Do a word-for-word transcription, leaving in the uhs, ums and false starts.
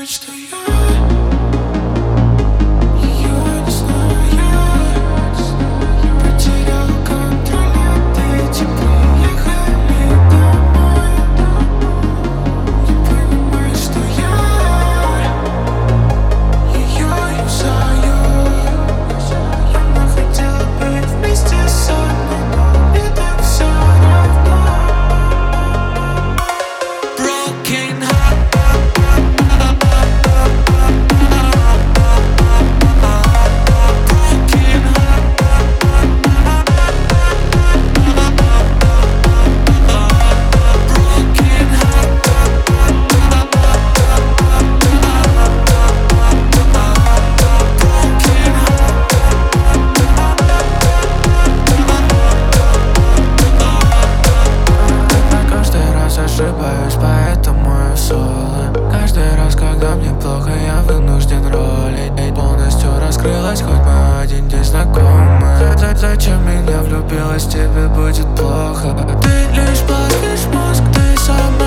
понимаешь, что я ее не знаю. Потерял контроль над этим. Приехали домой. Не понимаешь, что я ее юзаю. Она хотела быть вместе со мной, но мне так все равно. Broken heart. Ошибаюсь, поэтому я соло. Каждый раз, когда мне плохо, я вынужден ролить. Полностью раскрылась, хоть мы один день знакомы. За Зачем меня влюбилась, тебе будет плохо. Ты лишь платишь мозг, ты сама.